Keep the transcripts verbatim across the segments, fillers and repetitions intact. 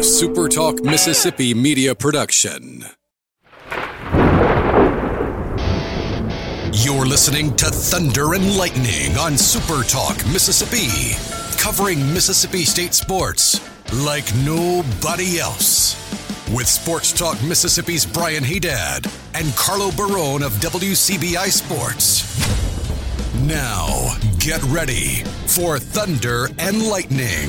a SuperTalk Mississippi media production. You're listening to Thunder and Lightning on SuperTalk Mississippi, covering Mississippi State sports like nobody else. With Sports Talk Mississippi's Brian Haydad and Carlo Barone of W C B I Sports. Now, get ready for Thunder and Lightning.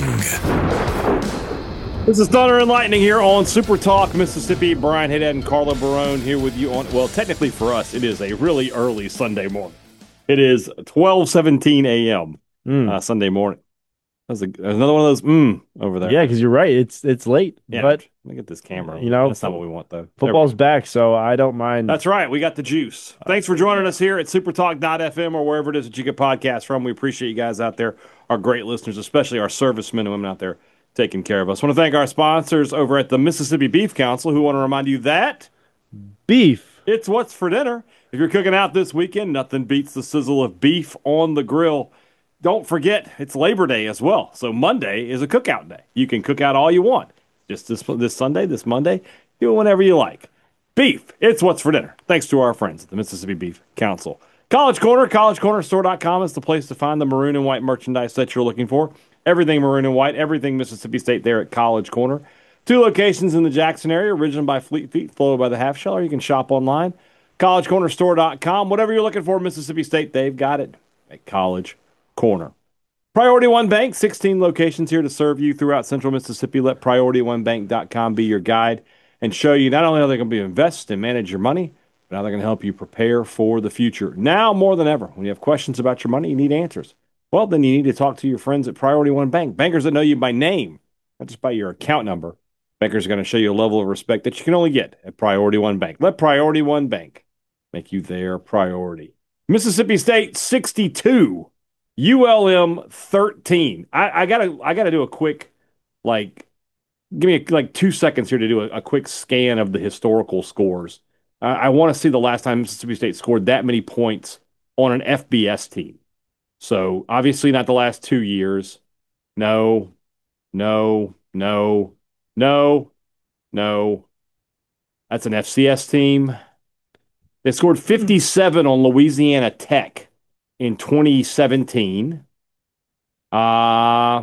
This is Thunder and Lightning here on Super Talk Mississippi. Brian Haydad and Carlo Barone here with you on, well, technically for us, it is a really early Sunday morning. It is twelve seventeen a.m. Mm. Uh, Sunday morning. That's a, there's another one of those mm over there. Yeah, because you're right. It's it's late. Yeah, but let me get this camera. You know, that's not what we want, though. Football's back, so I don't mind. That's right. We got the juice. Thanks for joining us here at supertalk dot f m or wherever it is that you get podcasts from. We appreciate you guys out there, our great listeners, especially our servicemen and women out there taking care of us. I want to thank our sponsors over at the Mississippi Beef Council, who want to remind you that beef, it's what's for dinner. If you're cooking out this weekend, nothing beats the sizzle of beef on the grill. Don't forget, it's Labor Day as well. So Monday is a cookout day. You can cook out all you want. Just this this Sunday, this Monday, do it whenever you like. Beef, it's what's for dinner. Thanks to our friends at the Mississippi Beef Council. College Corner, college corner store dot com is the place to find the maroon and white merchandise that you're looking for. Everything maroon and white, everything Mississippi State there at College Corner. Two locations in the Jackson area, originated by Fleet Feet, followed by the Half Shell, or you can shop online. college corner store dot com. Whatever you're looking for, Mississippi State, they've got it at College Corner. Priority One Bank, sixteen locations here to serve you throughout Central Mississippi. Let priority one bank dot com be your guide and show you not only how they're going to be invest and manage your money, but how they're going to help you prepare for the future. Now more than ever, when you have questions about your money, you need answers. Well, then you need to talk to your friends at Priority One Bank. Bankers that know you by name, not just by your account number. Bankers are going to show you a level of respect that you can only get at Priority One Bank. Let Priority One Bank make you their priority. Mississippi State sixty-two, U L M thirteen. I, I gotta I gotta do a quick, like, give me a, like two seconds here to do a, a quick scan of the historical scores. Uh, I want to see the last time Mississippi State scored that many points on an F B S team. So, obviously not the last two years. No, no, no, no, no. That's an F C S team. They scored fifty-seven on Louisiana Tech in twenty seventeen. Uh,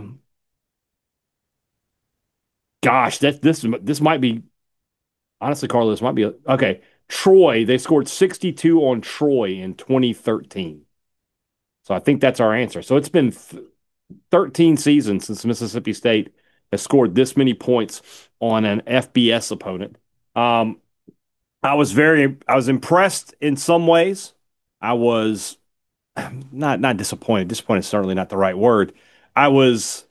gosh, that, this, this might be, honestly, Carlos, this might be, a, okay, Troy, they scored sixty-two on Troy in twenty thirteen. So I think that's our answer. So it's been th- thirteen seasons since Mississippi State has scored this many points on an F B S opponent. Um, I was very, I was impressed in some ways. I was not not disappointed. Disappointed is certainly not the right word. I was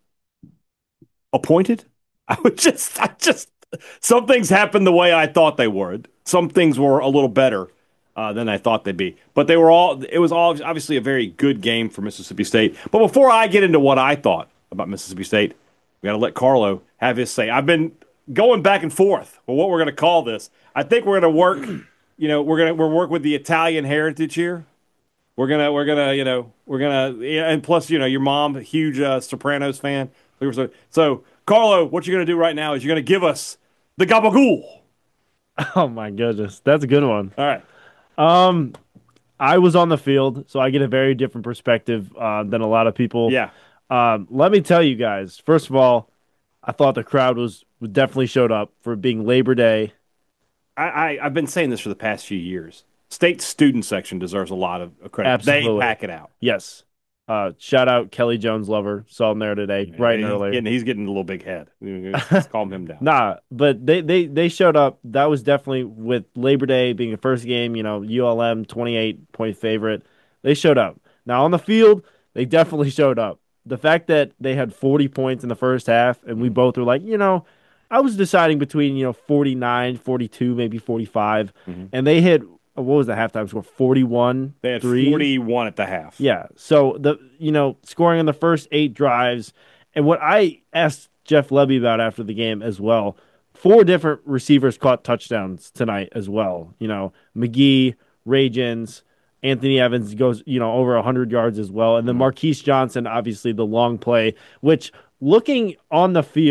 appointed. I was just, I just, some things happened the way I thought they would. Some things were a little better Uh, than I thought they'd be. But they were all, it was all obviously a very good game for Mississippi State. But before I get into what I thought about Mississippi State, we got to let Carlo have his say. I've been going back and forth with what we're going to call this. I think we're going to work, you know, we're going to we're work with the Italian heritage here. We're going to, we're going to, you know, we're going to, and plus, you know, your mom, a huge uh, Sopranos fan. So, Carlo, what you're going to do right now is you're going to give us the gabagool. Oh, my goodness. That's a good one. All right. Um, I was on the field, so I get a very different perspective uh, than a lot of people. Yeah. Um, let me tell you guys, first of all, I thought the crowd was definitely showed up for being Labor Day. I, I, I've been saying this for the past few years. State student section deserves a lot of credit. Absolutely. They pack it out. Yes. Uh, shout out Kelly Jones Lover. Saw him there today, Yeah, bright he's and early. Getting, he's getting a little big head. Let's calm him down. Nah, but they, they, they showed up. That was definitely with Labor Day being the first game, you know, U L M twenty-eight point favorite. They showed up. Now on the field, they definitely showed up. The fact that they had forty points in the first half and we both were like, you know, I was deciding between, you know, forty-nine, forty-two, maybe forty-five. Mm-hmm. And they hit, what was the halftime score? forty-one. They had three. forty-one at the half. Yeah. So, the you know, scoring in the first eight drives. And what I asked Jeff Levy about after the game as well, four different receivers caught touchdowns tonight as well. You know, McGee, Ragins, Anthony Evans goes, you know, over one hundred yards as well. And then Marquise Johnson, obviously the long play, which looking on the field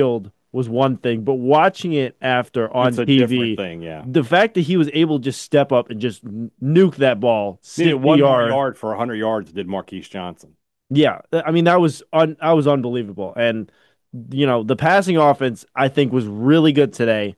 was one thing, but watching it after on It's a T V, different thing, yeah. the fact that he was able to just step up and just nuke that ball, Needed sixty one more yard, yard for one hundred yards, did Marquise Johnson. yeah, I mean that was un, that was unbelievable. And you know, the passing offense I think was really good today.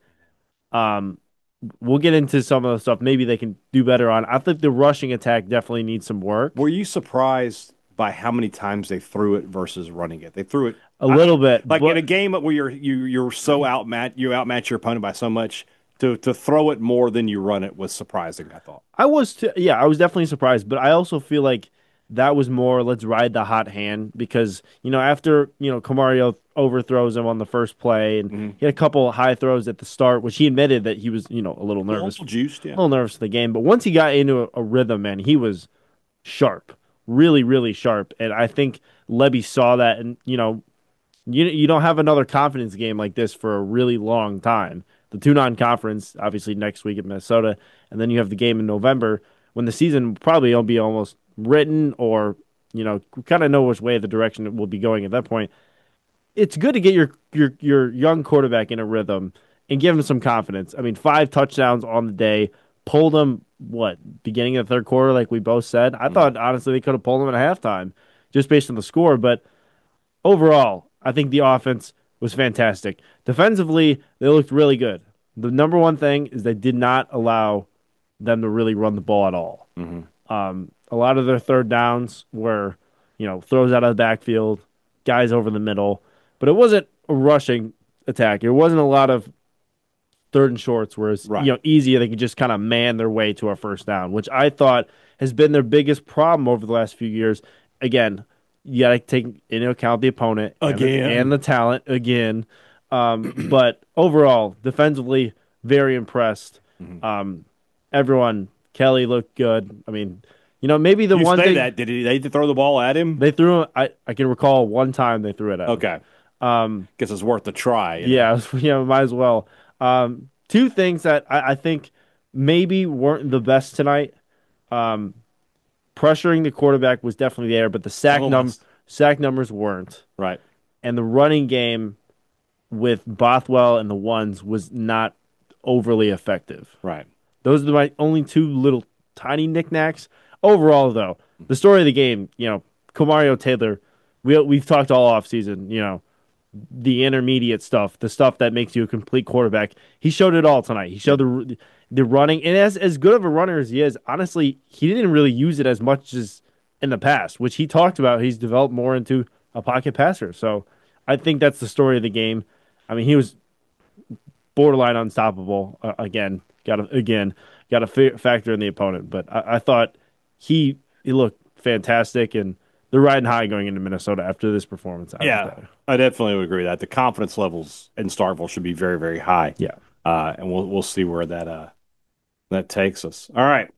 Um, we'll get into some of the stuff maybe they can do better on. I think the rushing attack definitely needs some work. Were you surprised by how many times they threw it versus running it? They threw it A little I, bit, like but, in a game where you're you you're so outmatch you outmatch your opponent by so much. To to throw it more than you run it was surprising, I thought. I was too, yeah, I was definitely surprised, but I also feel like that was more let's ride the hot hand because you know after you know Camario overthrows him on the first play and mm-hmm. he had a couple of high throws at the start, which he admitted that he was you know a little nervous, a little juiced, yeah, a little nervous for the game. But once he got into a, a rhythm, man, he was sharp, really, really sharp, and I think Lebby saw that, and you know you you don't have another confidence game like this for a really long time. The two non-conference, obviously next week at Minnesota, and then you have the game in November when the season probably will be almost written or you know kind of know which way the direction it will be going at that point. It's good to get your your your young quarterback in a rhythm and give him some confidence. I mean, five touchdowns on the day, pulled him what beginning of the third quarter, like we both said. I mm-hmm. thought honestly they could have pulled him at halftime just based on the score, but overall, I think the offense was fantastic. Defensively, they looked really good. The number one thing is they did not allow them to really run the ball at all. Mm-hmm. Um, a lot of their third downs were, you know, throws out of the backfield, guys over the middle, but it wasn't a rushing attack. It wasn't a lot of third and shorts, whereas right. you know, easier they could just kind of man their way to a first down, which I thought has been their biggest problem over the last few years. Again, you got to take into account the opponent again and the, and the talent again. Um, but overall, defensively, very impressed. Mm-hmm. Um, everyone, Kelly looked good. I mean, you know, maybe the you one say thing that did he, they throw the ball at him? They threw. I I can recall one time they threw it at him. Okay, um, guess it's worth a try. Yeah, know? yeah, might as well. Um, two things that I, I think maybe weren't the best tonight. Um, pressuring the quarterback was definitely there, but the sack num sack numbers weren't. Right. And the running game with Bothwell and the ones was not overly effective. Right. Those are my only two little tiny knickknacks. Overall, though, the story of the game, you know, Camario Taylor, we, we've talked all offseason, you know, the intermediate stuff, the stuff that makes you a complete quarterback. He showed it all tonight. He showed the the running, and as as good of a runner as he is, honestly, he didn't really use it as much as in the past, which he talked about. He's developed more into a pocket passer. So I think that's the story of the game. I mean, he was borderline unstoppable. Uh, again, got to again got to f- factor in the opponent, but I, I thought he he looked fantastic, and they're riding high going into Minnesota after this performance. Yeah, I definitely would agree with that. The confidence levels in Starkville should be very, very high. Yeah, uh, and we'll we'll see where that uh that takes us. All right,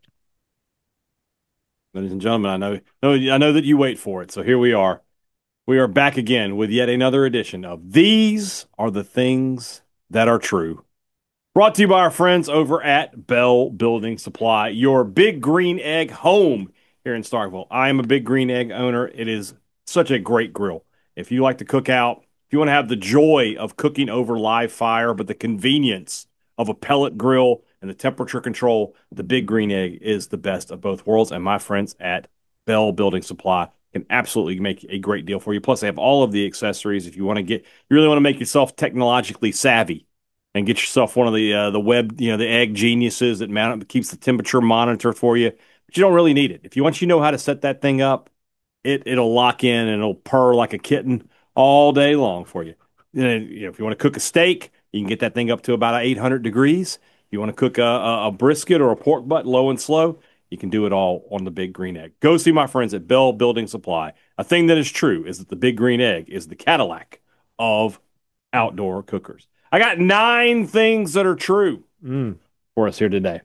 ladies and gentlemen, I know, know I know that you wait for it, so here we are. We are back again with yet another edition of These Are the Things That Are True. Brought to you by our friends over at Bell Building Supply, your Big Green Egg home here in Starkville. I am a Big Green Egg owner. It is such a great grill. If you like to cook out, if you want to have the joy of cooking over live fire, but the convenience of a pellet grill and the temperature control, the Big Green Egg is the best of both worlds. And my friends at Bell Building Supply can absolutely make a great deal for you. Plus, they have all of the accessories. If you want to get, you really want to make yourself technologically savvy and get yourself one of the uh, the web, you know, the Egg Geniuses that mount, keeps the temperature monitor for you. But you don't really need it. If you once you know how to set that thing up, it it'll lock in and it'll purr like a kitten all day long for you. You know, if you want to cook a steak, you can get that thing up to about eight hundred degrees. If you want to cook a, a, a brisket or a pork butt low and slow, you can do it all on the Big Green Egg. Go see my friends at Bell Building Supply. A thing that is true is that the Big Green Egg is the Cadillac of outdoor cookers. I got nine things that are true mm. for us here today.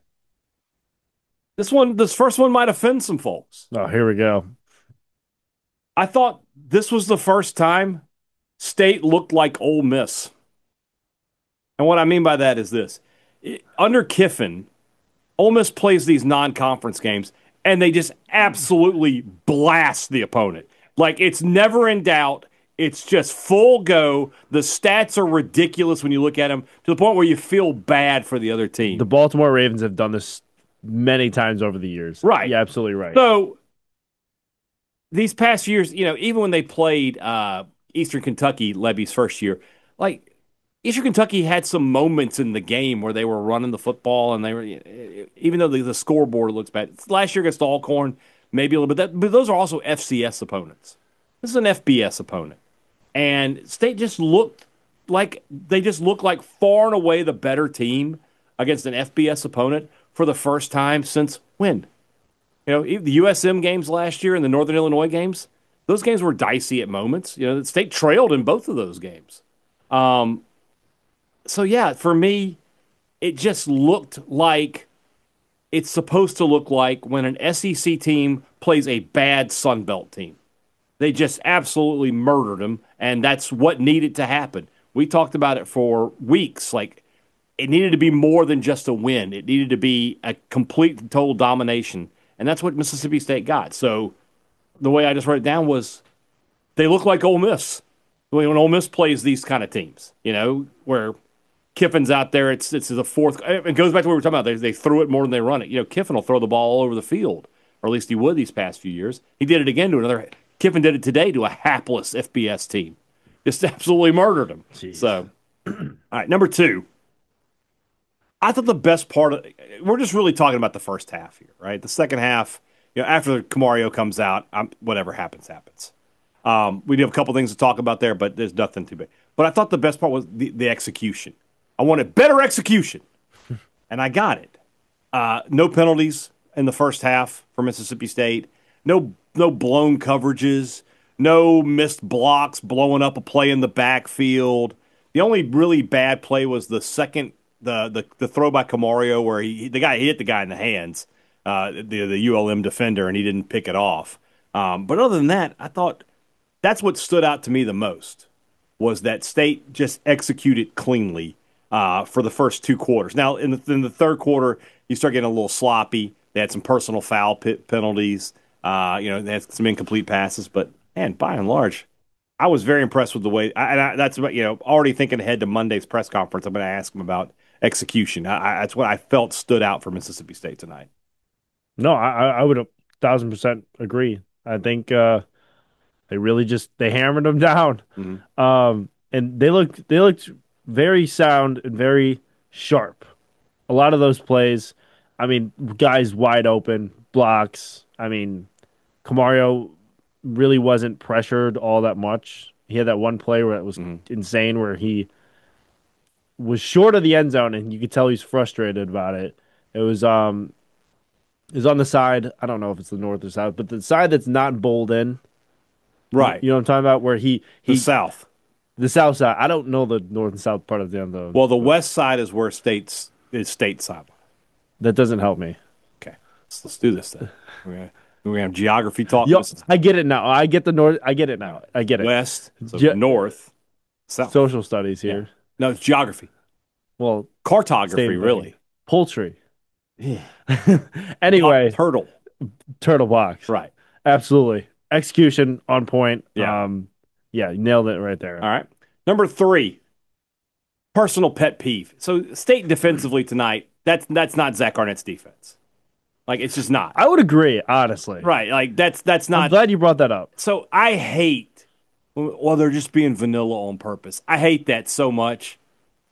This one, this first one might offend some folks. Oh, here we go. I thought this was the first time State looked like Ole Miss. And what I mean by that is this. Under Kiffin, Ole Miss plays these non-conference games, and they just absolutely blast the opponent. Like, it's never in doubt. It's just full go. The stats are ridiculous when you look at them to the point where you feel bad for the other team. The Baltimore Ravens have done this many times over the years. Right. Yeah, absolutely right. So these past years, you know, even when they played uh, Eastern Kentucky, Levy's first year, like Eastern Kentucky had some moments in the game where they were running the football and they were, even though the, the scoreboard looks bad. Last year against Alcorn, maybe a little bit, that, but those are also F C S opponents. This is an F B S opponent. And State just looked like they just looked like far and away the better team against an F B S opponent for the first time since when? You know, the U S M games last year and the Northern Illinois games, those games were dicey at moments. You know, the State trailed in both of those games. Um, so, yeah, for me, it just looked like it's supposed to look like when an S E C team plays a bad Sun Belt team. They just absolutely murdered them, and that's what needed to happen. We talked about it for weeks. Like, it needed to be more than just a win. It needed to be a complete and total domination, and that's what Mississippi State got. So the way I just wrote it down was they look like Ole Miss. When Ole Miss plays these kind of teams, you know, where Kiffin's out there, it's it's the fourth. It goes back to what we were talking about. They, they threw it more than they run it. You know, Kiffin will throw the ball all over the field, or at least he would these past few years. He did it again to another – Kiffin did it today to a hapless F B S team. Just absolutely murdered him. Jeez. So, all right, number two. I thought the best part of – we're just really talking about the first half here, right? The second half, you know, after Camario comes out, I'm, whatever happens, happens. Um, we do have a couple things to talk about there, but there's nothing too big. But I thought the best part was the, the execution. I wanted better execution, and I got it. Uh, no penalties in the first half for Mississippi State. No no blown coverages. No missed blocks blowing up a play in the backfield. The only really bad play was the second the the, the throw by Camario where he the guy he hit the guy in the hands, uh, the the U L M defender, and he didn't pick it off. Um, but other than that, I thought that's what stood out to me the most was that State just executed cleanly uh, for the first two quarters. Now in the in the third quarter, you start getting a little sloppy. They had some personal foul pit penalties. Uh, you know, they had some incomplete passes, but man, by and large, I was very impressed with the way. I, and I, that's what you know. Already thinking ahead to Monday's press conference, I'm going to ask him about execution. I, I, that's what I felt stood out for Mississippi State tonight. No, I, I would a thousand percent agree. I think uh, they really just they hammered them down, mm-hmm. um, and they looked they looked very sound and very sharp. A lot of those plays, I mean, guys wide open blocks. I mean, Camario really wasn't pressured all that much. He had that one play where it was mm-hmm. insane, where he was short of the end zone, and you could tell he's frustrated about it. It was um, it was on the side. I don't know if it's the north or south, but the side that's not bowled in. Right. You know what I'm talking about? Where he, he the south, the south side. I don't know the north and south part of the end though. Well, the west side is where state's is state side. That doesn't help me. Okay, let's, let's do this then. We're gonna, we're gonna have geography talk. Yo, I get it now. I get the north. I get it now. I get it. West, so Ge- north, south. Social studies here. Yeah. No, it's geography. Well, cartography, really. Poultry. Yeah. Anyway, turtle, turtle box. Right. Absolutely. Execution on point. Yeah. Um, yeah, you nailed it right there. All right. Number three. Personal pet peeve. So State defensively tonight, that's that's not Zach Arnett's defense. Like, it's just not. I would agree, honestly. Right. Like, that's that's not. I'm glad you brought that up. So I hate, well, they're just being vanilla on purpose. I hate that so much.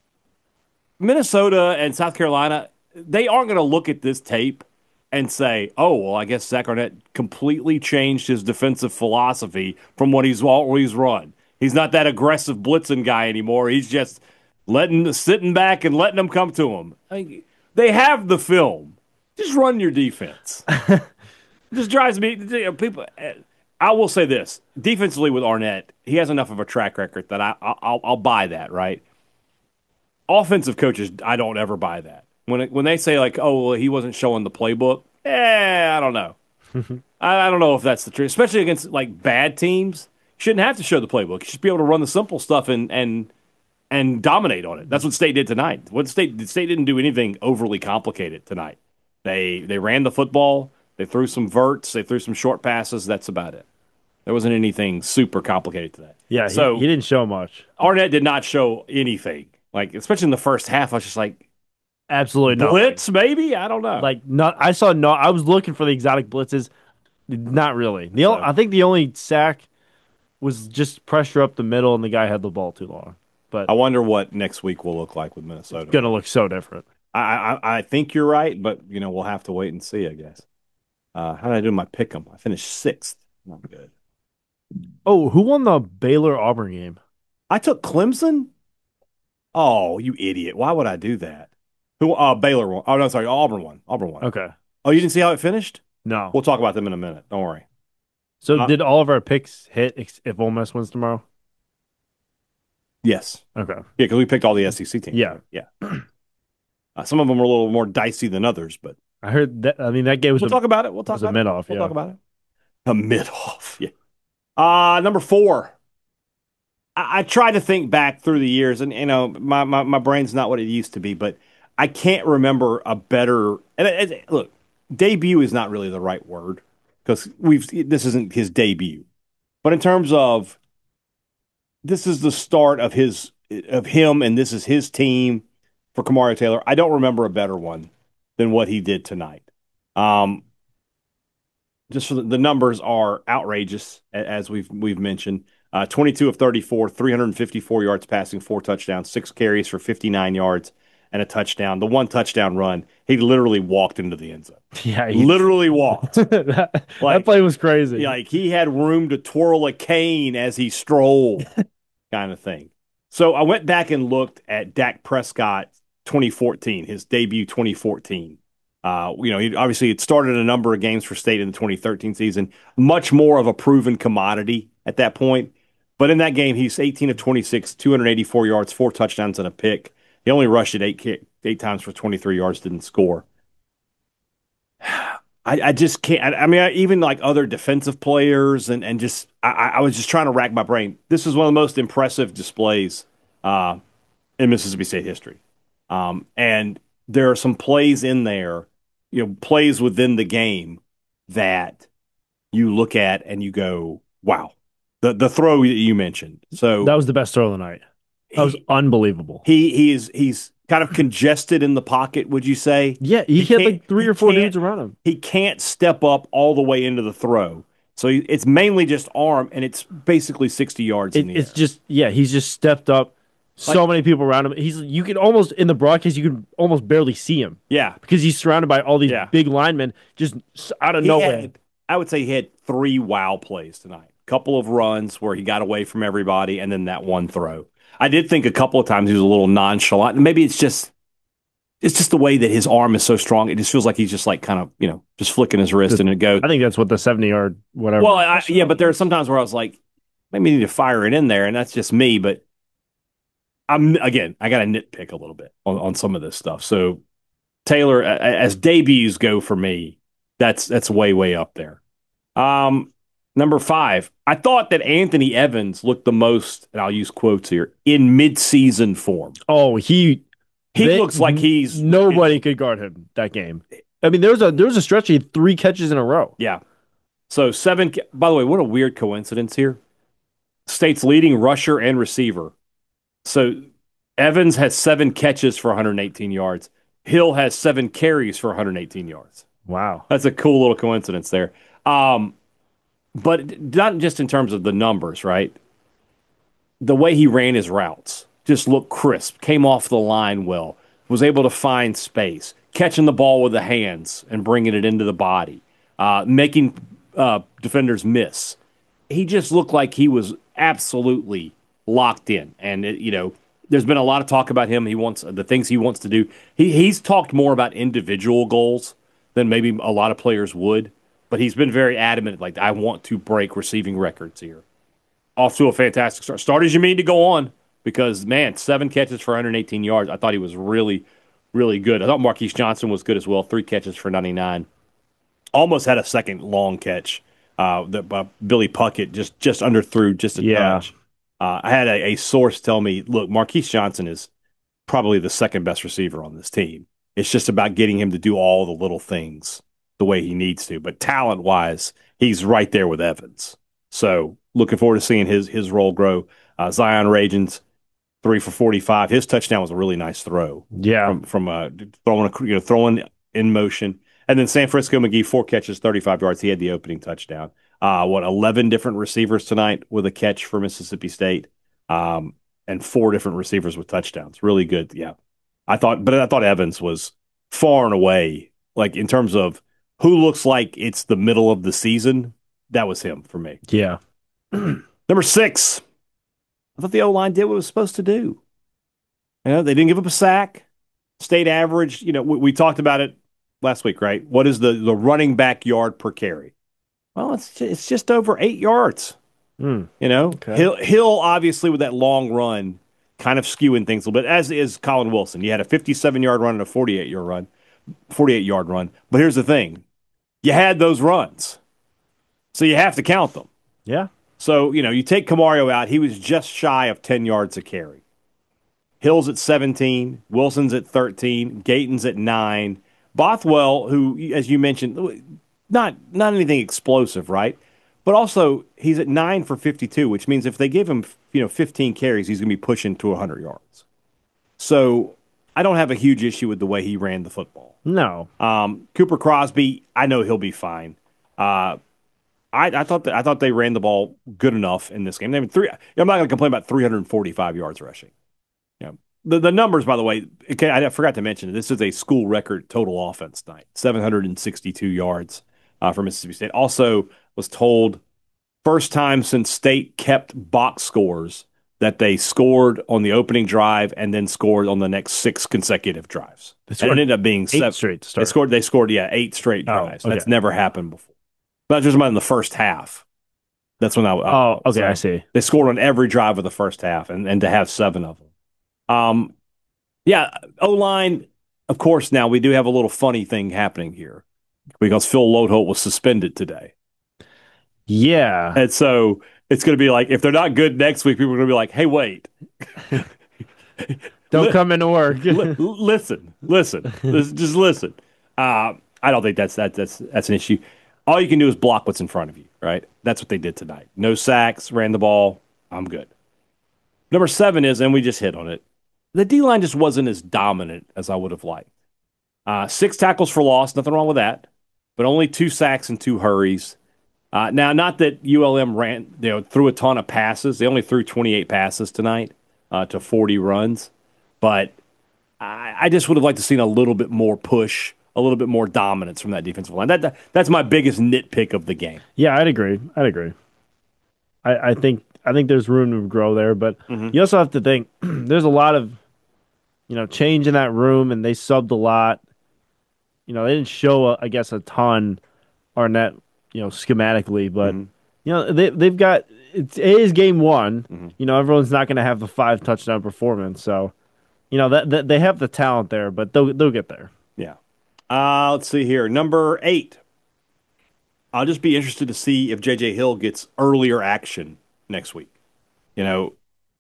Minnesota and South Carolina, they aren't going to look at this tape and say, oh, well, I guess Zach Arnett completely changed his defensive philosophy from what he's always run. He's not that aggressive blitzing guy anymore. He's just letting sitting back and letting them come to him. I mean, they have the film. Just run your defense. It just drives me. You know, people. I will say this: defensively with Arnett, he has enough of a track record that I, I'll, I'll buy that. Right. Offensive coaches, I don't ever buy that. When it, when they say like, oh, well, he wasn't showing the playbook. Eh, I don't know. I, I don't know if that's the truth, especially against like bad teams. You shouldn't have to show the playbook. You should be able to run the simple stuff and and. and dominate on it. That's what State did tonight. What State State didn't do anything overly complicated tonight. They they ran the football. They threw some verts. They threw some short passes. That's about it. There wasn't anything super complicated to that. Yeah, So he, he didn't show much. Arnett did not show anything. Like, especially in the first half, I was just like, Absolutely not. blitz, maybe? I don't know. Like, not. I saw no. I was looking for the exotic blitzes. Not really. The o- So- I think the only sack was just pressure up the middle, and the guy had the ball too long. But I wonder what next week will look like with Minnesota. it's gonna look so different. I, I I think you're right, but you know we'll have to wait and see. I guess. Uh, how did I do my pick 'em? I finished sixth. Not good. Oh, who won the Baylor Auburn game? I took Clemson. Oh, you idiot! Why would I do that? Who? Uh, Baylor won. Oh no, sorry, Auburn won. Auburn won. Okay. Oh, you didn't see how it finished? No. We'll talk about them in a minute. Don't worry. So uh, did all of our picks hit ex- if Ole Miss wins tomorrow? Yes. Okay. Yeah, because we picked all the S E C teams. Yeah. Yeah. Uh, some of them were a little more dicey than others, but I heard that. I mean, that game was we'll a, talk about it. We'll talk was a about it. mid-off, We'll yeah. talk about it. A mid-off. Yeah. Uh, number four. I, I try to think back through the years, and you know, my, my my brain's not what it used to be, but I can't remember a better. And it, it, look, debut is not really the right word because we've this isn't his debut, but in terms of this is the start of his of him, and this is his team for Kamari Taylor. I don't remember a better one than what he did tonight. Um, just for the, the numbers are outrageous, as we've we've mentioned. Uh, twenty-two of thirty-four, three hundred fifty-four yards passing, four touchdowns, six carries for fifty-nine yards and a touchdown. The one touchdown run, he literally walked into the end zone. yeah, he, Literally walked. that, Like- that play was crazy. Like he had room to twirl a cane as he strolled, kind of thing. So I went back and looked at Dak Prescott twenty fourteen, his debut twenty fourteen. Uh, you know, he obviously had started a number of games for State in the twenty thirteen season, much more of a proven commodity at that point. But in that game, he's eighteen of twenty-six, two hundred eighty-four yards, four touchdowns and a pick. He only rushed it eight kick, eight times for twenty-three yards, didn't score. I, I just can't. I, I mean, I, even like other defensive players, and and just I, I was just trying to rack my brain. This is one of the most impressive displays uh, in Mississippi State history, um, and there are some plays in there, you know, plays within the game that you look at and you go, "Wow!" The the throw that you mentioned. So that was the best throw of the night. That was he, unbelievable. he he is he's kind of congested in the pocket. Would you say? Yeah, he, He had can't- like three he or four can't- dudes around him. He can't step up all the way into the throw. So he, it's mainly just arm, and it's basically sixty yards It, in the it's air. just yeah, he's just stepped up. So Like- many people around him. He's you can almost in the broadcast you can almost barely see him Yeah. because he's surrounded by all these Yeah. big linemen just s- out of He nowhere. had, I would say he had three wow plays tonight. Couple of runs where he got away from everybody, and then that one throw. I did think a couple of times he was a little nonchalant. And maybe it's just it's just the way that his arm is so strong. It just feels like he's just like kind of, you know, just flicking his wrist Just- and it goes. I think that's what the seventy yard whatever. Well, I, yeah, but there are some times where I was like, maybe need to fire it in there, and that's just me. But I'm again, I got to nitpick a little bit on, on some of this stuff. So Taylor, a- a- as debuts go for me, that's that's way way up there. Um, number five, I thought that Anthony Evans looked the most, and I'll use quotes here, in mid-season form. oh, he He they- looks like he's nobody could guard him that game. I mean, there was a there was a stretch he had three catches in a row. Yeah. So seven. ca- By the way, what a weird coincidence here. State's leading rusher and receiver. So Evans has seven catches for one hundred eighteen yards. Hill has seven carries for one hundred eighteen yards. Wow. That's a cool little coincidence there. Um, but not just in terms of the numbers, right? The way he ran his routes just looked crisp, came off the line well, was able to find space, catching the ball with the hands and bringing it into the body, uh, making uh, defenders miss. He just looked like he was absolutely locked in. And, it, you know, there's been a lot of talk about him. He wants the things he wants to do. He, he's talked more about individual goals than maybe a lot of players would. But he's been very adamant, like, I want to break receiving records here. Off to a fantastic start. Start as you mean to go on because, man, seven catches for one hundred eighteen yards. I thought he was really, really good. I thought Marquise Johnson was good as well. Three catches for ninety-nine. Almost had a second long catch uh, that uh, Billy Puckett just, just underthrew just a Yeah. touch. Uh, I had a, a source tell me, look, Marquise Johnson is probably the second best receiver on this team. It's just about getting him to do all the little things the way he needs to. But talent-wise, he's right there with Evans. So looking forward to seeing his his role grow. Uh, Zion Reagins, three for forty-five. His touchdown was a really nice throw Yeah. from from uh, throwing you know throwing in motion. And then San Francisco McGee, four catches, thirty-five yards. He had the opening touchdown. Uh, what eleven different receivers tonight with a catch for Mississippi State, um, and four different receivers with touchdowns. Really good. Yeah, I thought, but I thought Evans was far and away, like in terms of who looks like it's the middle of the season. That was him for me. Yeah. Number six, I thought the O-line did what it was supposed to do. You know, they didn't give up a sack. State average, you know, we, we talked about it last week, right? What is the, the running back yard per carry? Well, it's just, it's just over eight yards. Mm. You know, Okay. Hill, Hill obviously with that long run kind of skewing things a little bit, as is Colin Wilson. You had a fifty-seven yard run and a forty-eight yard run, forty-eight yard run. But here's the thing: you had those runs, so you have to count them. Yeah. So you know, you take Camario out; he was just shy of ten yards a carry. Hill's at seventeen, Wilson's at thirteen, Gayton's at nine. Bothwell, who, as you mentioned, not not anything explosive, right? But also, he's at nine for fifty-two, which means if they give him, you know, fifteen carries, he's going to be pushing to one hundred yards. So I don't have a huge issue with the way he ran the football. No. Um, Cooper Crosby, I know he'll be fine. Uh, I, I thought that I thought they ran the ball good enough in this game. They had three. I'm not going to complain about three hundred forty-five yards rushing. You know, the the numbers, by the way, okay, I forgot to mention this is a school record total offense night, seven hundred sixty-two yards uh, for Mississippi State. Also, was told first time since State kept box scores that they scored on the opening drive and then scored on the next six consecutive drives. And it ended up being eight seven straight to They start. scored. They scored yeah eight straight Oh, drives. okay. That's never happened before. Not just about in the first half. That's when I. Oh, okay, so I see. They scored on every drive of the first half, and, and to have seven of them. Um, yeah, O line. Of course, now we do have a little funny thing happening here because Phil Loadholt was suspended today. Yeah. And so it's going to be like, if they're not good next week, people are going to be like, hey, wait. Don't Li- come into work. li- listen, listen, Lis- just listen. Uh, I don't think that's, that, that's, that's an issue. All you can do is block what's in front of you, right? That's what they did tonight. No sacks, ran the ball. I'm good. Number seven is, and we just hit on it, the D-line just wasn't as dominant as I would have liked. Uh, six tackles for loss, nothing wrong with that, but only two sacks and two hurries. Uh, now, not that U L M ran, you know, threw a ton of passes. They only threw twenty-eight passes tonight uh, to forty runs. But I, I just would have liked to seen a little bit more push, a little bit more dominance from that defensive line. That, that that's my biggest nitpick of the game. Yeah, I'd agree. I'd agree. I, I think I think there's room to grow there, but Mhm. you also have to think there's a lot of you know change in that room, and they subbed a lot. You know, they didn't show, a, I guess, a ton Arnett, you know, schematically, but Mhm. you know they they've got it's, it is game one. Mhm. You know, everyone's not going to have the five touchdown performance, so you know that, that they have the talent there, but they'll they'll get there. Yeah. Uh, let's see here. Number eight. I'll just be interested to see if J J Hill gets earlier action next week. You know,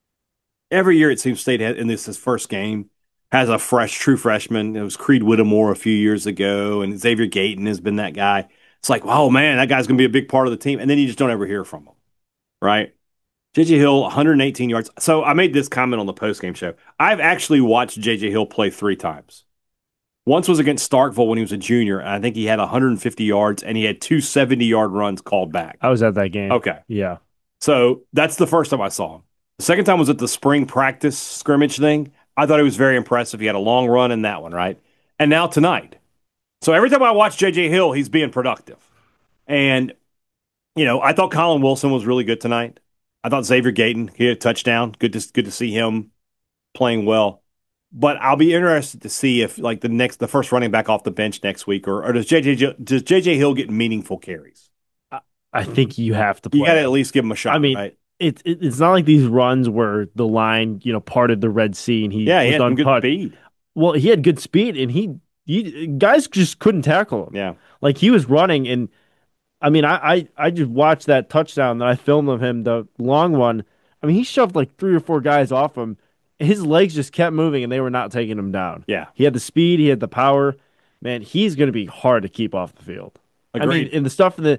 every year it seems State had, in this his first game has a fresh, true freshman. It was Creed Whittemore a few years ago, and Xavier Gayton has been that guy. It's like, oh man, that guy's going to be a big part of the team, and then you just don't ever hear from him, right? J J Hill, one hundred eighteen yards. So I made this comment on the postgame show. I've actually watched J J Hill play three times. Once was against Starkville when he was a junior, and I think he had one hundred fifty yards, and he had two seventy-yard runs called back. I was at that game. Okay. Yeah. So that's the first time I saw him. The second time was at the spring practice scrimmage thing. I thought he was very impressive. He had a long run in that one, right? And now tonight. So every time I watch J J Hill, he's being productive. And, you know, I thought Colin Wilson was really good tonight. I thought Xavier Gayton, he had a touchdown. Good to, good to see him playing well. But I'll be interested to see if, like, the next, the first running back off the bench next week, or, or does J J does J J Hill get meaningful carries? I think you have to play. You got to at least give him a shot. I mean, right? It, it, it's not like these runs where the line, you know, parted the Red Sea and he Yeah, he was had some good untouched. speed. Well, he had good speed, and he, he guys just couldn't tackle him. Yeah. Like he was running, and I mean, I, I, I just watched that touchdown that I filmed of him, the long one. I mean, he shoved like three or four guys off him. His legs just kept moving, and they were not taking him down. Yeah. He had the speed, he had the power. Man, he's going to be hard to keep off the field. I Agreed. mean, and the stuff that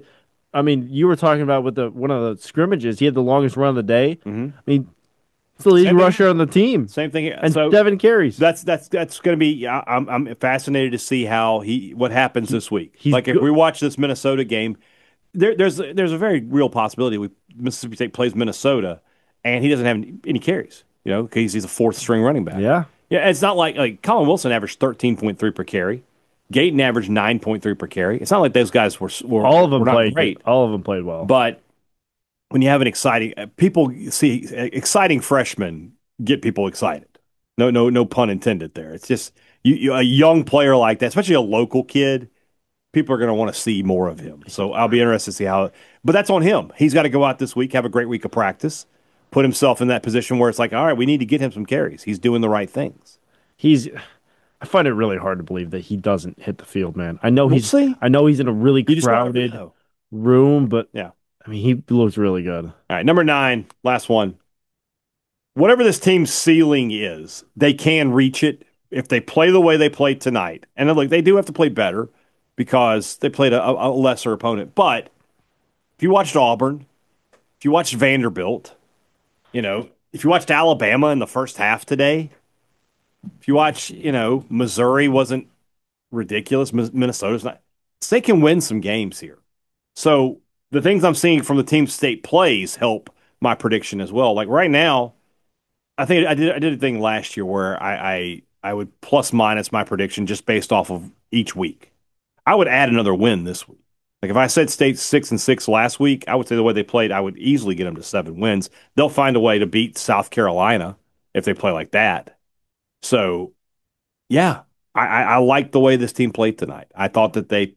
I mean, you were talking about with the one of the scrimmages. He had the longest run of the day. Mm-hmm. I mean, it's the lead Same rusher thing. on the team, Same thing. and So seven carries. that's that's that's going to be. I- I'm I'm fascinated to see how he what happens this week. he's Like if good. we watch this Minnesota game, there, there's there's a very real possibility we Mississippi State plays Minnesota, and he doesn't have any, any carries. You know, because he's a fourth string running back. Yeah. Yeah. It's not like like Colin Wilson averaged thirteen point three per carry. Gayton averaged nine point three per carry. It's not like those guys were, were All of them were not played great. All of them played well. But when you have an exciting uh, people see uh, exciting freshmen get people excited. No, no, no pun intended there. It's just you, you, a young player like that, especially a local kid. People are going to want to see more of him. So I'll be interested to see how. But that's on him. He's got to go out this week, have a great week of practice, put himself in that position where it's like, all right, we need to get him some carries. He's doing the right things. He's. I find it really hard to believe that he doesn't hit the field, man. I know We'll he's. see. I know he's in a really You just gotta crowded know. room, but Yeah. I mean, he looks really good. All right, number nine, last one. Whatever this team's ceiling is, they can reach it if they play the way they played tonight. And look, they do have to play better because they played a, a lesser opponent. But if you watched Auburn, if you watched Vanderbilt, you know, if you watched Alabama in the first half today, if you watch, you know, Missouri wasn't ridiculous. Minnesota's not. They can win some games here. So the things I'm seeing from the team state plays help my prediction as well. Like right now, I think I did I did a thing last year where I, I I would plus minus my prediction just based off of each week. I would add another win this week. Like if I said state six and six last week, I would say the way they played, I would easily get them to seven wins. They'll find a way to beat South Carolina if they play like that. So, yeah, I, I, I like the way this team played tonight. I thought that they,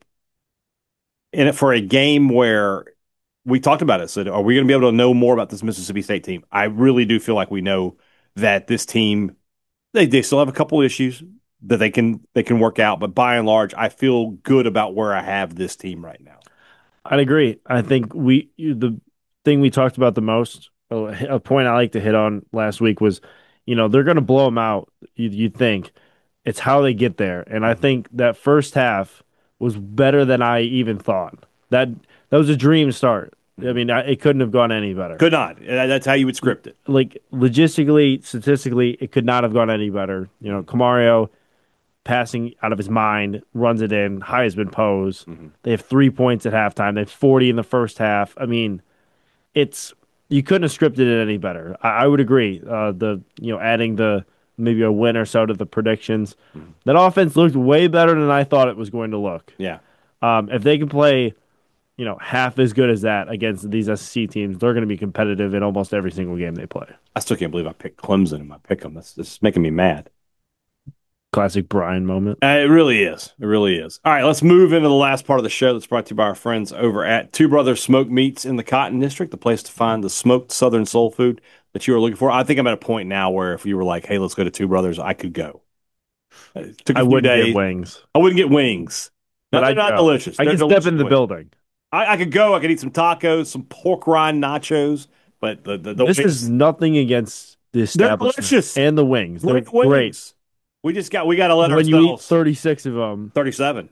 in it for a game where we talked about it, said, are we going to be able to know more about this Mississippi State team? I really do feel like we know that this team, they, they still have a couple issues that they can they can work out, but by and large, I feel good about where I have this team right now. I'd agree. I think we the thing we talked about the most, a point I like to hit on last week was, you know, they're going to blow them out. You, you think it's how they get there, and I think that first half was better than I even thought. That that was a dream start. I mean, I, it couldn't have gone any better. Could not. That's how you would script it. Like logistically, statistically, it could not have gone any better. You know, Camario passing out of his mind, runs it in, Heisman pose. Mm-hmm. They have three points at halftime. They have forty in the first half. I mean, it's you couldn't have scripted it any better. I, I would agree. Uh, the you know adding the maybe a win or so to the predictions. Mm-hmm. That offense looked way better than I thought it was going to look. Yeah. Um, if they can play, you know, half as good as that against these S E C teams, they're going to be competitive in almost every single game they play. I still can't believe I picked Clemson in my pick 'em. That's just making me mad. Classic Brian moment. Uh, it really is. It really is. All right, let's move into the last part of the show that's brought to you by our friends over at Two Brothers Smoked Meats in the Cotton District, the place to find the smoked Southern soul food that you are looking for. I think I'm at a point now where if you were like, hey, let's go to Two Brothers, I could go. It took a I few wouldn't days. get wings. I wouldn't get wings. No, But they're I'd not go. delicious. I They're can step delicious in the wings. building. I, I could go. I could eat some tacos, some pork rind nachos, but the, the, the This wings, is nothing against the they're establishment delicious. and the wings. They're Great wings. great. We just got we got to let When you eat ourselves thirty-six of them, thirty-seven.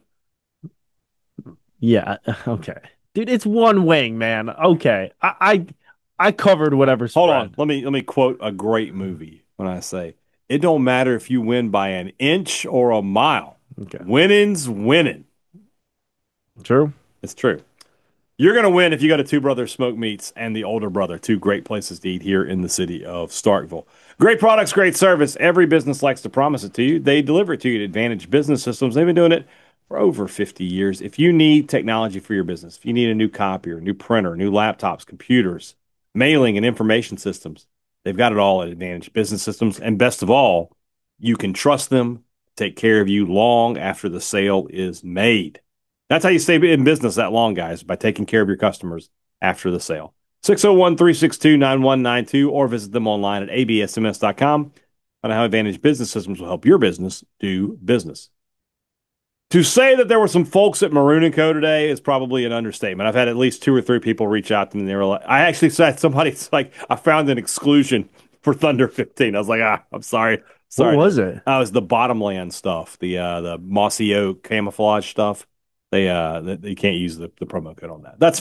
yeah, okay, dude, it's one wing, man. Okay, I I, I covered whatever. Spread. Hold on. Let me let me quote a great movie when I say it don't matter if you win by an inch or a mile. Okay, Winning's winning. True. It's true. You're going to win if you go to Two Brothers Smoked Meats and the Older Brother, two great places to eat here in the city of Starkville. Great products, great service. Every business likes to promise it to you. They deliver it to you at Advantage Business Systems. They've been doing it for over fifty years. If you need technology for your business, if you need a new copier, new printer, new laptops, computers, mailing and information systems, they've got it all at Advantage Business Systems. And best of all, you can trust them to take care of you long after the sale is made. That's how you stay in business that long, guys, by taking care of your customers after the sale. six oh one, three six two, nine one nine two or visit them online at a b s m s dot com. Find out how Advantage Business Systems will help your business do business. To say that there were some folks at Maroon and Co. today is probably an understatement. I've had at least two or three people reach out to me. And they were like, I actually said somebody's like, I found an exclusion for Thunder fifteen. I was like, ah, I'm sorry. sorry. What was it? Uh, it was the Bottomland stuff, the uh, the Mossy Oak camouflage stuff. They uh they, they can't use the, the promo code on that. That's fine.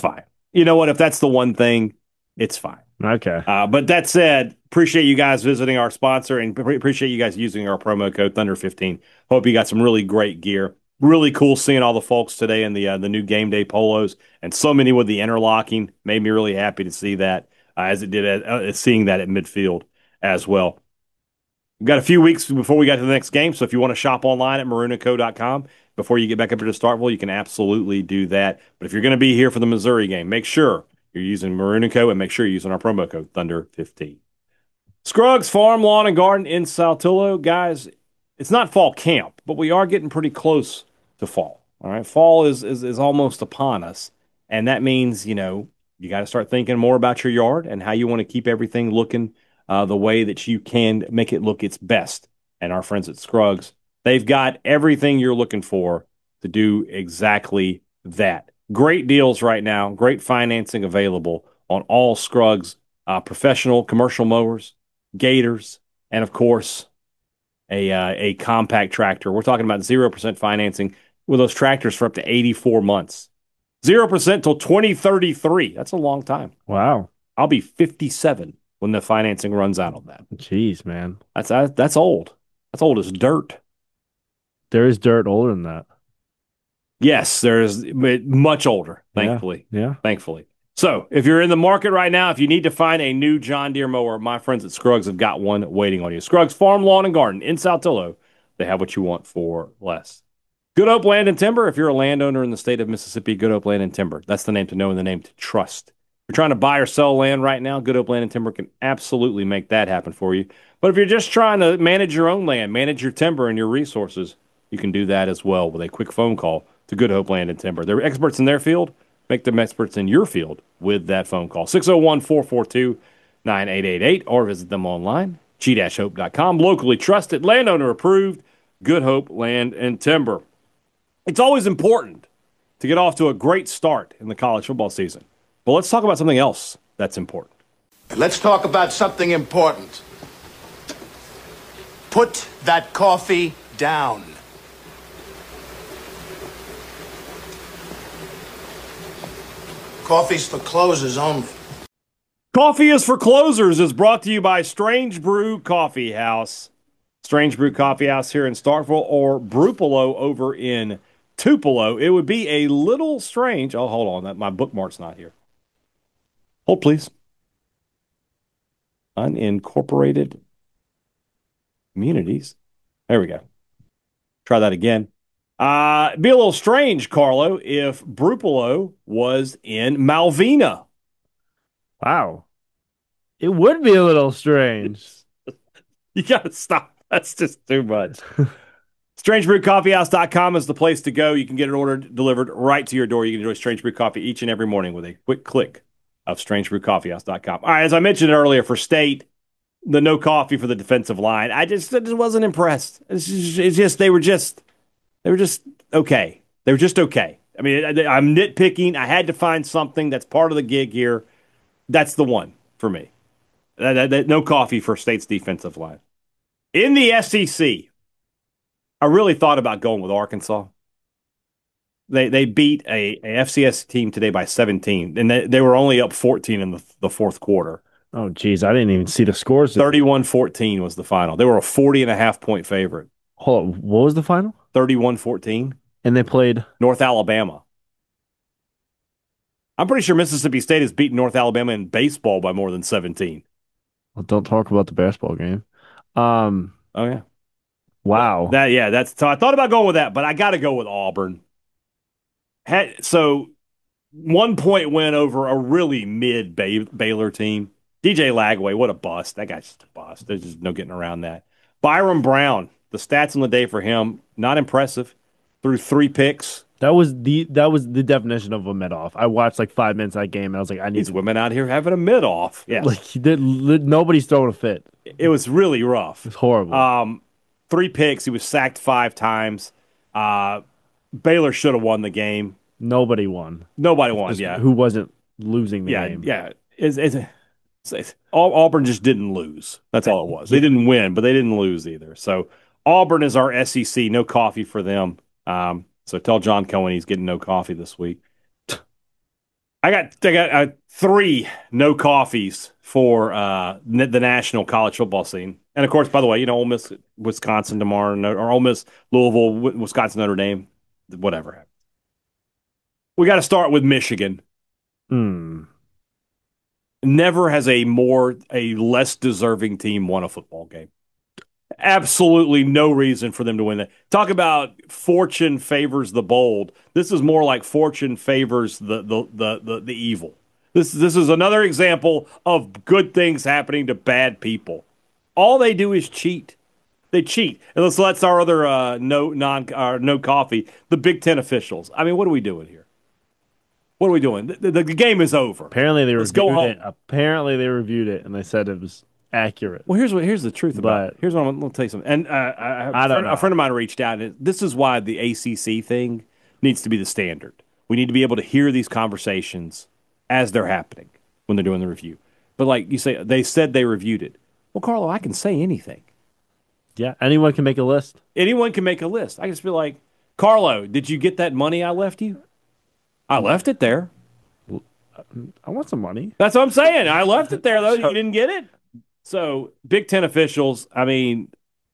you know what? If that's the one thing, it's fine. Okay. Uh, but that said, appreciate you guys visiting our sponsor and pre- appreciate you guys using our promo code Thunder fifteen. Hope you got some really great gear. Really cool seeing all the folks today in the uh, the new game day polos and so many with the interlocking. Made me really happy to see that uh, as it did at, uh, seeing that at midfield as well. We've got a few weeks before we got to the next game, so if you want to shop online at marunico dot com before you get back up here to Starkville, you can absolutely do that. But if you're going to be here for the Missouri game, make sure you're using Marunico and make sure you're using our promo code Thunder fifteen. Scruggs Farm, Lawn, and Garden in Saltillo. Guys, it's not fall camp, but we are getting pretty close to fall. All right, fall is, is, is almost upon us, and that means, you know, you got to start thinking more about your yard and how you want to keep everything looking uh, the way that you can make it look its best. And our friends at Scruggs, they've got everything you're looking for to do exactly that. Great deals right now, great financing available on all Scruggs uh, professional commercial mowers, gators, and of course, a uh, a compact tractor. We're talking about zero percent financing with those tractors for up to eighty-four months. zero percent till twenty thirty-three. That's a long time. Wow. I'll be fifty-seven when the financing runs out on that. Jeez, man. That's uh, that's old. That's old as dirt. There is dirt older than that. Yes, there's much older, thankfully. Yeah. yeah. Thankfully. So, if you're in the market right now, if you need to find a new John Deere mower, my friends at Scruggs have got one waiting on you. Scruggs Farm, Lawn, and Garden in Saltillo. They have what you want for less. Good Hope Land and Timber. If you're a landowner in the state of Mississippi, Good Hope Land and Timber. That's the name to know and the name to trust. If you're trying to buy or sell land right now, Good Hope Land and Timber can absolutely make that happen for you. But if you're just trying to manage your own land, manage your timber and your resources, you can do that as well with a quick phone call to Good Hope Land and Timber. They're experts in their field. Make them experts in your field with that phone call. six oh one, four four two, nine eight eight eight or visit them online, g dash hope dot com. Locally trusted, landowner approved, Good Hope Land and Timber. It's always important to get off to a great start in the college football season. But let's talk about something else that's important. Let's talk about something important. Put that coffee down. Coffee's for closers only. Coffee is for Closers is brought to you by Strange Brew Coffee House. Strange Brew Coffee House here in Starkville or Brupolo over in Tupelo. It would be a little strange. Oh, hold on. That my bookmark's not here. Hold, please. Unincorporated communities. There we go. Try that again. Uh, it'd be a little strange, Carlo, if Brupolo was in Malvina. Wow. It would be a little strange. You got to stop. That's just too much. strange brew coffee house dot com is the place to go. You can get it ordered, delivered right to your door. You can enjoy Strange Brew Coffee each and every morning with a quick click of strange brew coffee house dot com. All right, as I mentioned earlier, for State, the no coffee for the defensive line, I just, I just wasn't impressed. It's just, it's just they were just they were just okay. They were just okay. I mean, I, I'm nitpicking. I had to find something that's part of the gig here. That's the one for me. That, that, that, no coffee for State's defensive line. In the S E C, I really thought about going with Arkansas. They they beat a, a F C S team today by seventeen, and they, they were only up fourteen in the, the fourth quarter. Oh, geez, I didn't even see the scores. thirty-one fourteen was the final. They were a forty and a half point favorite. Hold on, what was the final? thirty-one fourteen. And they played? North Alabama. I'm pretty sure Mississippi State has beaten North Alabama in baseball by more than seventeen. Well, don't talk about the basketball game. Um. Oh, yeah. Wow. That Yeah, that's so I thought about going with that, but I got to go with Auburn. Had, so one point win over a really mid Bay, Baylor team. D J Lagway, what a bust. That guy's just a bust. There's just no getting around that. Byron Brown, the stats on the day for him, not impressive. Threw three picks. That was the that was the definition of a mid off. I watched like five minutes of that game and I was like, I need These to, women out here having a mid off. Yeah, like he did, nobody's throwing a fit. It was really rough. It's horrible. Um, three picks. He was sacked five times. Uh, Baylor should have won the game. Nobody won. Nobody won. Yeah, who wasn't losing the yeah, game? Yeah, it's, it's, it's, Auburn just didn't lose. That's all it was. They didn't win, but they didn't lose either. So Auburn is our S E C. No coffee for them. Um, so tell John Cohen he's getting no coffee this week. I got I got uh, three no coffees for uh, n- the national college football scene, and of course, by the way, you know, Ole Miss, Wisconsin tomorrow, no- or Ole Miss, Louisville, Wi- Wisconsin, Notre Dame, whatever. We got to start with Michigan. Hmm. Never has a more a less deserving team won a football game. Absolutely no reason for them to win that. Talk about fortune favors the bold. This is more like fortune favors the the the the, the evil. This this is another example of good things happening to bad people. All they do is cheat. They cheat. And let's that's our other uh, no non uh, no coffee. The Big Ten officials. I mean, what are we doing here? What are we doing? The, the, the game is over. Apparently they Let's go reviewed home. it. Apparently they reviewed it and they said it was accurate. Well, here's what here's the truth about it. But- Here's what I'm going to tell you something. And uh, I, I a, don't friend, know. a friend of mine reached out, and this is why the A C C thing needs to be the standard. We need to be able to hear these conversations as they're happening when they're doing the review. But like you say, they said they reviewed it. Well, Carlo, I can say anything. Yeah, anyone can make a list. Anyone can make a list. I can just be like, Carlo, did you get that money I left you? I left it there. I want some money. That's what I'm saying. I left it there, though. You didn't get it? So, Big Ten officials, I mean,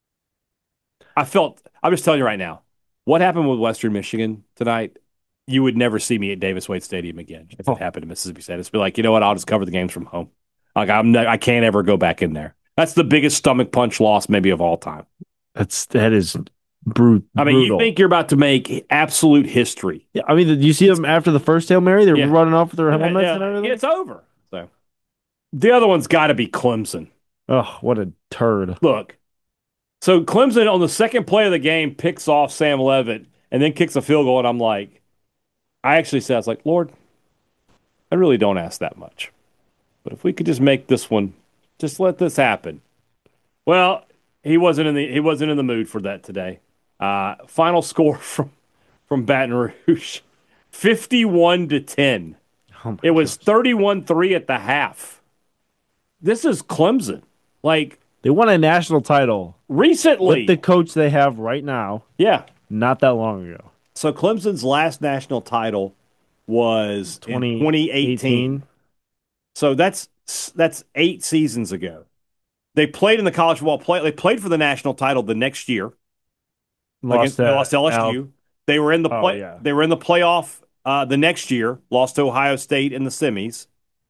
I felt, I'm just telling you right now, what happened with Western Michigan tonight, you would never see me at Davis Wade Stadium again if it happened to Mississippi State. It's be like, you know what, I'll just cover the games from home. Like, I'm not, I can't ever go back in there. That's the biggest stomach punch loss maybe of all time. That's that is brute. I mean, brutal. you think you're about to make absolute history. Yeah, I mean, did you see them after the first Hail Mary? They're Yeah. running off with their helmets Yeah, and everything. it's over. So, the other one's got to be Clemson. Oh, what a turd! Look, so Clemson on the second play of the game picks off Sam Levitt and then kicks a field goal, and I'm like, I actually said, I was like, Lord, I really don't ask that much. But if we could just make this one, just let this happen. Well, he wasn't in the he wasn't in the mood for that today. Uh, final score from from Baton Rouge, fifty-one to ten. Oh my It was gosh. thirty-one three at the half. This is Clemson. Like They won a national title recently. with the coach they have right now. yeah. Not that long ago. So Clemson's last national title was in twenty eighteen. So that's that's eight seasons ago. They played in the college football play. They played for the national title the next year. Against, Lost, they to lost to L S U. Al- They were in the Oh, play. yeah. They were in the playoff uh, the next year. Lost to Ohio State in the semis.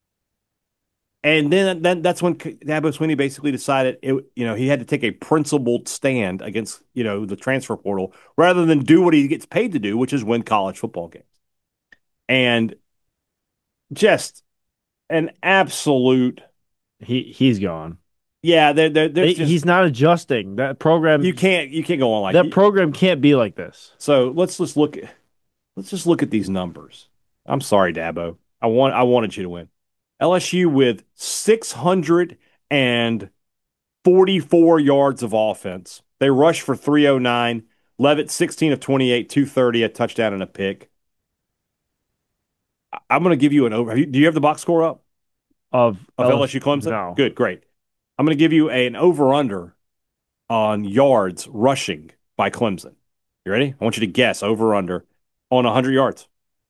And then, then that's when Dabo Swinney basically decided it, you know, he had to take a principled stand against, you know, the transfer portal rather than do what he gets paid to do, which is win college football games. And just an absolute, He he's gone. yeah, they're, they're, they're They- just, he's not adjusting that program. you can't you can't go on like that program can't be like this. So let's just look at let's just look at these numbers. I'm sorry, Dabo. I want I wanted you to win. L S U with six hundred forty-four yards of offense. They rushed for three oh nine. Levitt sixteen of twenty-eight, two thirty, a touchdown and a pick. I- I'm going to give you an over. have you- Do you have the box score up Of, of L S U Clemson? No. Good, great. I'm going to give you a- an over under on yards rushing by Clemson. You ready? I want you to guess over under on one hundred yards.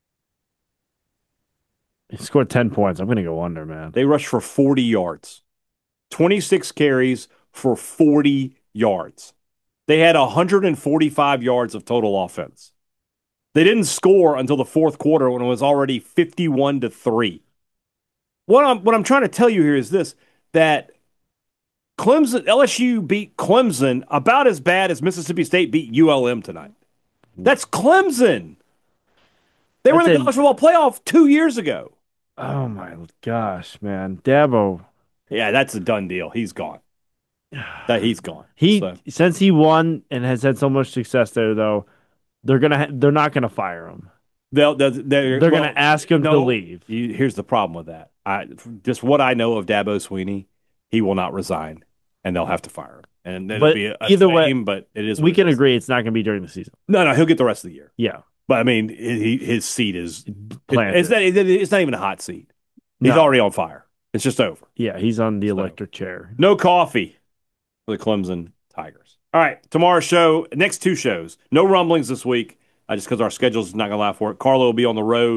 He scored ten points. I'm going to go under, man. They rushed for forty yards, twenty-six carries for forty yards. They had one hundred forty-five yards of total offense. They didn't score until the fourth quarter when it was already fifty-one to three. What I'm what I'm trying to tell you here is this, that Clemson L S U beat Clemson about as bad as Mississippi State beat U L M tonight. That's Clemson. They were in the That's a- college football playoff two years ago. Oh my gosh, man. Dabo. Yeah, that's a done deal. He's gone. That he's gone. He So- since he won and has had so much success there, though, they're gonna ha- they're not gonna fire him. They'll, they're they're, They're well, gonna ask him to no, leave. you- here's the problem with that. I just what I know of Dabo Sweeney, he will not resign, and they'll have to fire him. And it'll But be a, a either way, shame, but it is. We what can it is. agree it's not gonna be during the season. No, no, he'll get the rest of the year. Yeah, But I mean, he, his seat is planted. it's not. It's not even a hot seat. He's No. already on fire. It's just over. Yeah, he's on the So- electric chair. No coffee for the Clemson Tigers. All right, tomorrow's show, next two shows. No rumblings this week, uh, just because our schedule's not going to allow for it. Carlo will be on the road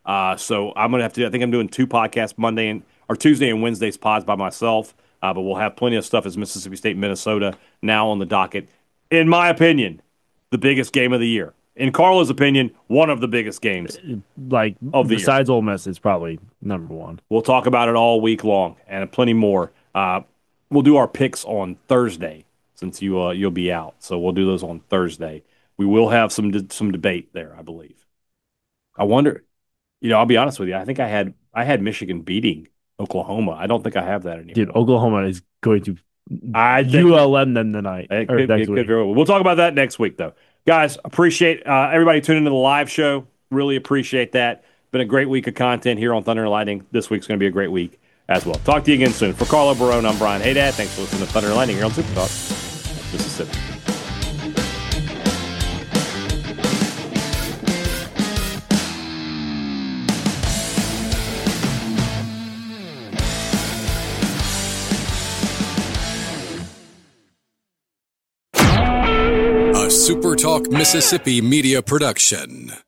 Uh, so I'm going to have to, I think I'm doing two podcasts Monday and or Tuesday and Wednesday's pods by myself. Uh, but we'll have plenty of stuff as Mississippi State, Minnesota now on the docket. In my opinion, the biggest game of the year. In Carla's opinion, one of the biggest games. Like, of the besides year. Ole Miss, it's probably number one. We'll talk about it all week long and plenty more. Uh, we'll do our picks on Thursday since you, uh, you'll be out. So we'll do those on Thursday. We will have some de- some debate there, I believe. I wonder, you know, I'll be honest with you. I think I had I had Michigan beating Oklahoma. I don't think I have that anymore. Dude, Oklahoma is going to I think, U L M them tonight. It or could, next it week. could very well. We'll talk about that next week, though. Guys, appreciate uh, everybody tuning into the live show. Really appreciate that. Been a great week of content here on Thunder and Lightning. This week's going to be a great week as well. Talk to you again soon. For Carlo Barone, I'm Brian Haydad. Thanks for listening to Thunder and Lightning here on Super Talk Mississippi. A Super Talk Mississippi media production.